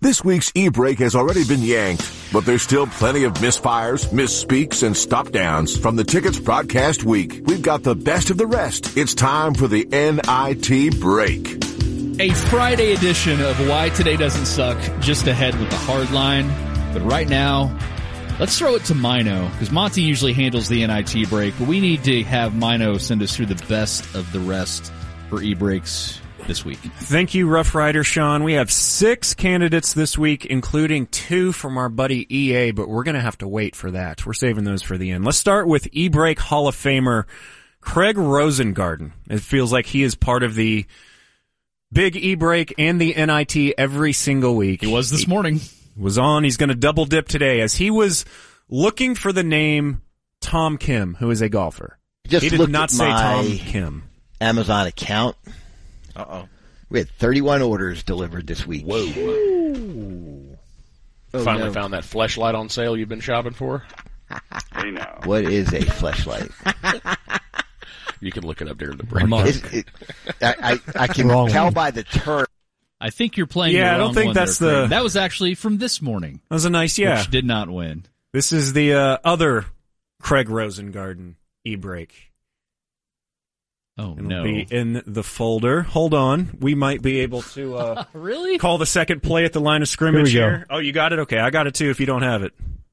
This week's e-break has already been yanked, but there's still plenty of misfires, misspeaks, and stop-downs from the Tickets broadcast week. We've got the best of the rest. It's time for the NIT break. A Friday edition of Why Today Doesn't Suck, just ahead with the hard line. But right now, let's throw it to Mino, because Monty usually handles the NIT break, but we need to have Mino send us through the best of the rest for e-breaks this week. Thank you, Rough Rider Sean. We have 6 candidates this week, including 2 from our buddy EA, but we're going to have to wait for that. We're saving those for the end. Let's start with e-break Hall of Famer Craig Rosengarten. It feels like he is part of the big e-break and the NIT every single week. He was this morning. Was on. He's going to double dip today as he was looking for the name Tom Kim, who is a golfer. He did not say Tom Kim. Amazon account. Uh-oh. We had 31 orders delivered this week. Whoa. Finally found that fleshlight on sale you've been shopping for? Hey now. What is a fleshlight? You can look it up during the break. I can tell by the term. I think you're playing. Yeah, the I don't wrong think one that's there, the. Craig. That was actually from this morning. That was a nice, yeah. Which did not win. This is the other Craig Rosengarten e-break. Oh, It'll no. be in the folder. Hold on. We might be able to really call the second play at the line of scrimmage here. Oh, you got it? Okay, I got it too if you don't have it.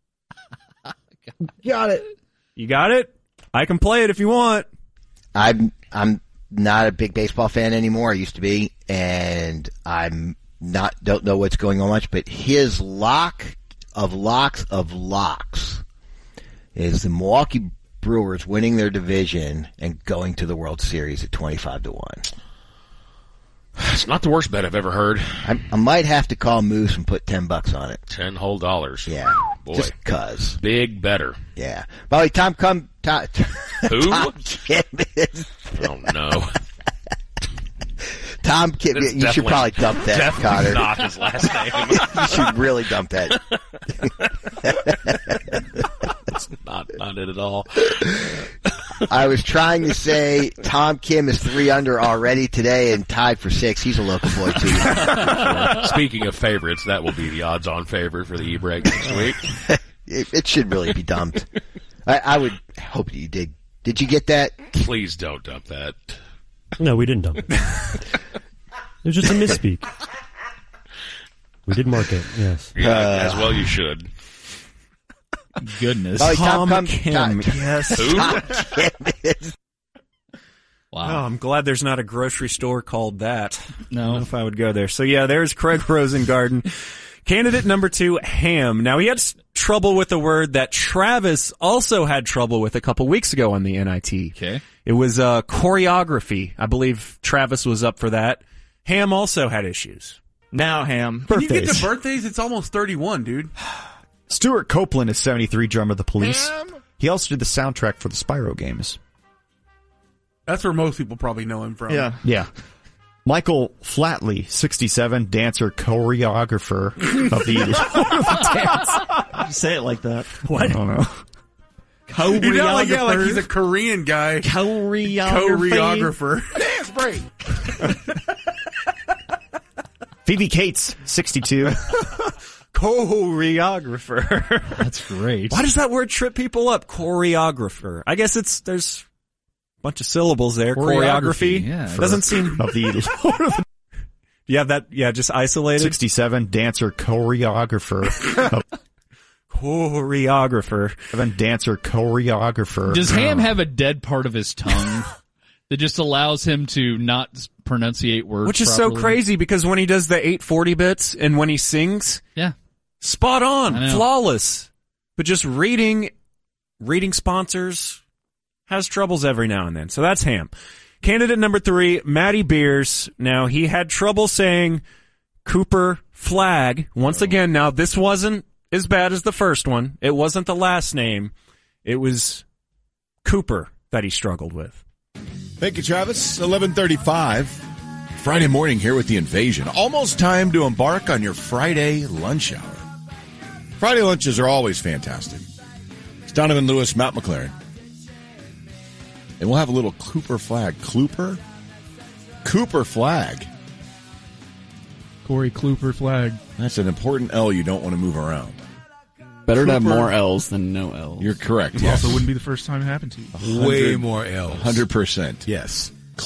Got it. You got it? I can play it if you want. I'm not a big baseball fan anymore. I used to be, and don't know what's going on much, but his lock of locks is the Milwaukee Brewers winning their division and going to the World Series at 25-1. It's not the worst bet I've ever heard. I might have to call Moose and put $10 on it. $10 whole. Yeah. Boy. Just cuz. Big better. Yeah. By the way, Tom Kim is... Oh, no. Tom Kim, you should probably dump that, definitely Connor. Not his last name. You should really dump that. It's not it at all. I was trying to say Tom Kim is 3 under already today and tied for 6. He's a local boy too. Speaking of favorites, that will be the odds-on favorite for the e-break next week. It should really be dumped. I would hope you did. Did you get that? Please don't dump that. No, we didn't dump it. It was just a misspeak. We did mark it, yes. Yeah, as well you should. Goodness. Tom Kim. Yes. Who? Tom Kim is... Wow. Oh, I'm glad there's not a grocery store called that. No. I don't know if I would go there. So yeah, there's Craig Rosengarten. Candidate number 2, ham. Now he had trouble with a word that Travis also had trouble with a couple weeks ago on the NIT. Okay. It was choreography. I believe Travis was up for that. Ham also had issues. Now, Ham. Can you get to birthdays? It's almost 31, dude. Stuart Copeland is 73, drummer of the Police. He also did the soundtrack for the Spyro games. That's where most people probably know him from. Yeah. Michael Flatley, 67, dancer, choreographer of the Lord of the Dance. You say it like that. What? I don't know. You know, like he's a Korean guy. Choreographer. Dance break. Phoebe Cates, 62. Choreographer. That's great. Why does that word trip people up? Choreographer. I guess there's a bunch of syllables there. Choreography. Yeah. Doesn't seem of the Lord of the... Yeah, just isolated. 67, dancer, choreographer. Choreographer. Dancer, choreographer. Does Ham have a dead part of his tongue that just allows him to not pronunciate words Which is properly? so crazy because when he does the 840 bits and when he sings, yeah, spot on, flawless. But just reading sponsors has troubles every now and then. So that's Ham. Candidate number 3, Matty Beers. Now, he had trouble saying Cooper Flag. Once again, now this wasn't as bad as the first one. It wasn't the last name. It was Cooper that he struggled with. Thank you, Travis. 11:35. Friday morning here with the Invasion. Almost time to embark on your Friday lunch hour. Friday lunches are always fantastic. It's Donovan Lewis, Matt McLaren. And we'll have a little Cooper Flag. Cooper Flag. Corey Kluper flag. That's an important L you don't want to move around. Better to have more L's than no L's. You're correct. Yes. Also, wouldn't be the first time it happened to you. Way more L's. 100%. Yes.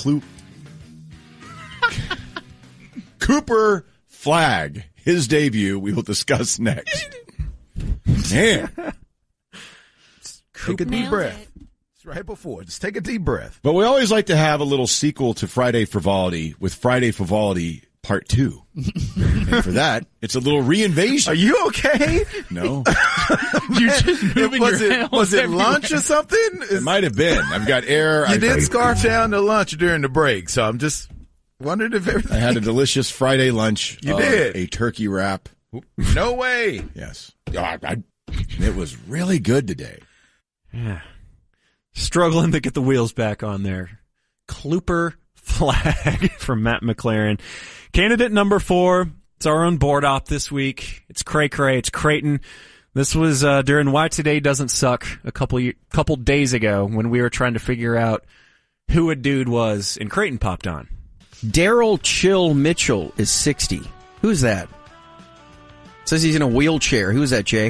Cooper Flag, his debut, we will discuss next. Man. Take a deep breath. It's right before. Just take a deep breath. But we always like to have a little sequel to Friday Frivolity with Friday Frivolity Part 2. And for that, it's a little reinvasion. Are you okay? No. You're just moving was it lunch or something? It might have been. I've got air. You did scarf down to lunch during the break, so I'm just wondering if everything. I had a delicious Friday lunch. You did. A turkey wrap. No way. Yes. It was really good today. Yeah. Struggling to get the wheels back on there. Kluper Flag from Matt McLaren. Candidate number 4. It's our own board op this week. It's Cray Cray. It's Creighton. This was during Why Today Doesn't Suck a couple days ago when we were trying to figure out who a dude was, and Creighton popped on. Daryl Chill Mitchell is 60. Who's that? Says he's in a wheelchair. Who's that, Jay?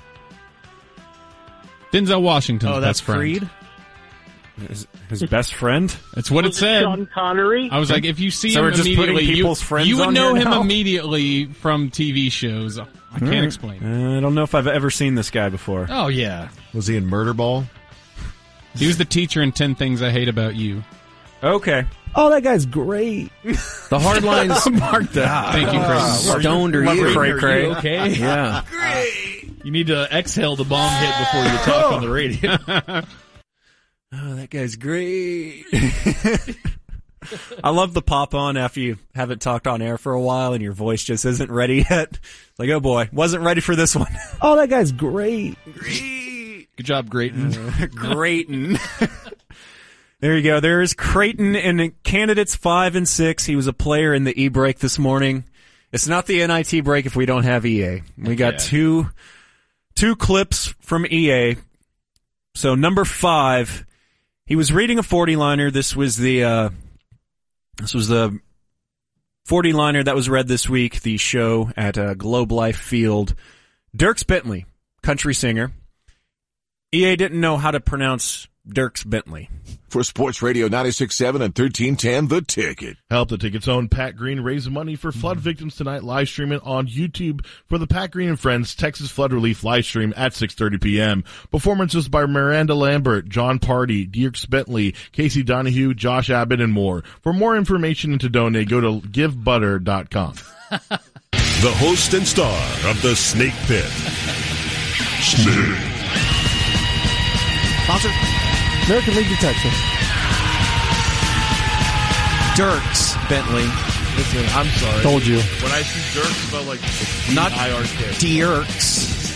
Denzel Washington's Oh, that's best friend. Creed? His best friend? That's what it said. Sean Connery? I was like, if you see So him we're just putting immediately, people's friends you would on know here him now? immediately from TV shows. I can't explain it. I don't know if I've ever seen this guy before. Oh, yeah. Was he in Murderball? He was the teacher in 10 Things I Hate About You. Okay. Oh, that guy's great. The hard lines. Mark that. Thank you, Chris. Stoned are you? Cray Cray. Okay. Yeah. You need to exhale the bomb hit before you talk on the radio. Oh, that guy's great. I love the pop on after you haven't talked on air for a while and your voice just isn't ready yet. Like, oh boy, wasn't ready for this one. Oh, that guy's great. Good job, Grayton. Grayton. There you go. There's Creighton and candidates 5 and 6. He was a player in the E-break this morning. It's not the NIT break if we don't have EA. We got two clips from EA. So number 5, he was reading a 40-liner. This was the 40-liner that was read this week, the show at Globe Life Field. Dierks Bentley, country singer. EA didn't know how to pronounce Dierks Bentley. For Sports Radio 96.7 and 1310, The Ticket. Help the Ticket's own Pat Green raise money for flood victims tonight, live streaming on YouTube for the Pat Green and Friends Texas Flood Relief live stream at 6:30 p.m. Performances by Miranda Lambert, John Party, Dierks Bentley, Casey Donahue, Josh Abbott, and more. For more information and to donate, go to givebutter.com. The host and star of the Snake Pit. Snake. Sponsor? American League Detection. Dierks Bentley. Listen, I'm sorry. Told you. When I see Dierks, I felt like Not IRK. Dierks.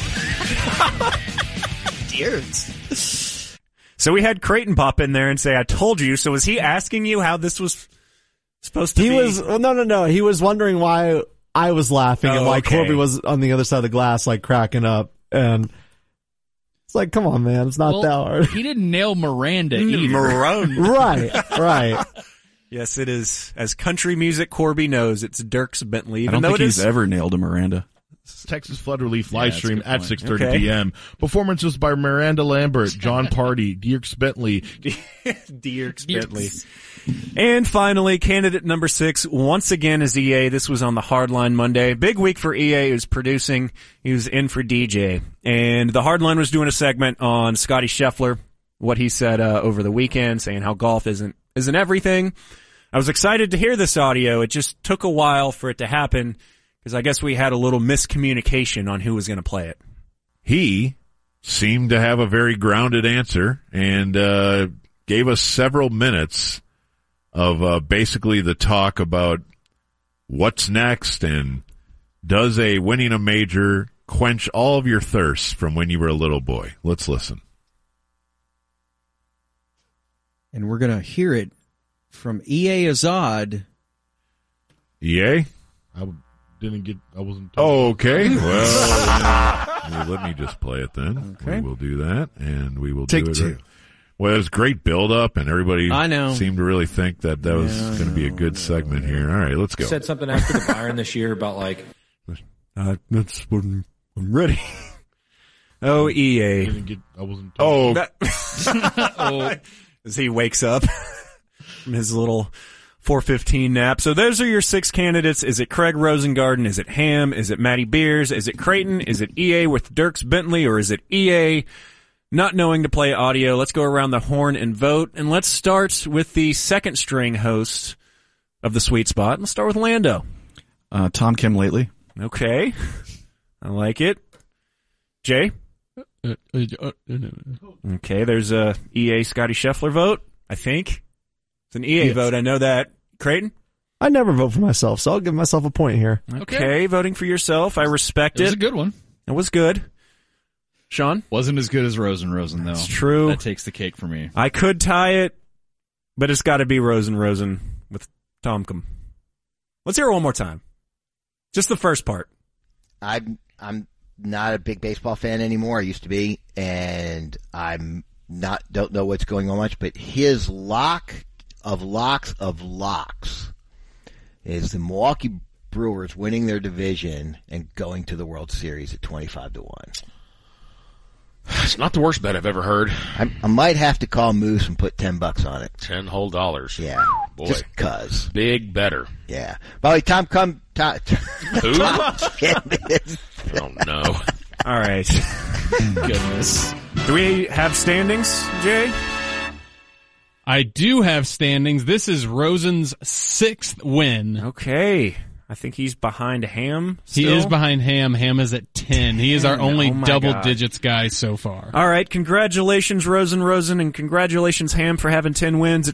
Dierks. So we had Creighton pop in there and say, I told you. So was he asking you how this was supposed to be? No. He was wondering why I was laughing and why Corby was on the other side of the glass, like cracking up. And it's like, come on, man. It's not that hard. He didn't nail Miranda either. Right. Yes, it is. As country music Corby knows, it's Dierks Bentley. I don't think he's ever nailed a Miranda. Texas Flood Relief live stream at 6:30 p.m. Performances by Miranda Lambert, John Party, Dierks Bentley. Dierks Bentley. And finally, candidate number 6, once again is EA. This was on the Hardline Monday. Big week for EA. He was producing. He was in for DJ. And the Hardline was doing a segment on Scotty Scheffler, what he said over the weekend, saying how golf isn't everything. I was excited to hear this audio. It just took a while for it to happen because I guess we had a little miscommunication on who was going to play it. He seemed to have a very grounded answer and gave us several minutes of basically the talk about what's next and does a winning a major quench all of your thirsts from when you were a little boy. Let's listen. And we're going to hear it from E.A. Azad. EA? I wasn't. Oh, okay. Well, let me just play it then. Okay. We will do that, and we will Take do it. two. Well, it was great build-up, and everybody I know. seemed to really think that was going to be a good segment here. All right, let's go. You said something after the Byron this year about like... That's when I'm ready. Oh, EA. I wasn't As he wakes up from his little 4:15 nap. So those are your 6 candidates. Is it Craig Rosengarten? Is it Ham? Is it Matty Beers? Is it Creighton? Is it EA with Dierks Bentley? Or is it EA not knowing to play audio? Let's go around the horn and vote. And let's start with the second string host of the Sweet Spot. Let's start with Lando. Tom Kim lately. Okay. I like it. Jay? Okay, there's a EA Scotty Scheffler vote, I think. It's an EA vote, I know that. Creighton? I never vote for myself, so I'll give myself a point here. Okay, voting for yourself. I respect it. It was a good one. It was good. Sean? Wasn't as good as Rosen, though. It's true. That takes the cake for me. I could tie it, but it's got to be Rosen with Tomcom. Let's hear it one more time. Just the first part. I'm not a big baseball fan anymore. I used to be, and don't know what's going on much, but his lock of locks is the Milwaukee Brewers winning their division and going to the World Series at 25-1. It's not the worst bet I've ever heard. I might have to call Moose and put $10 on it. $10 whole. Yeah. Boy. Just cuz. Big better. Yeah. By the way, Tom. Who? Oh, no. All right. Goodness. Do we have standings, Jay? I do have standings. This is Rosen's 6th win. Okay. I think he's behind Ham still. He is behind Ham. Ham is at 10. He is our only double digits guy so far. All right. Congratulations, Rosen, and congratulations, Ham, for having 10 wins.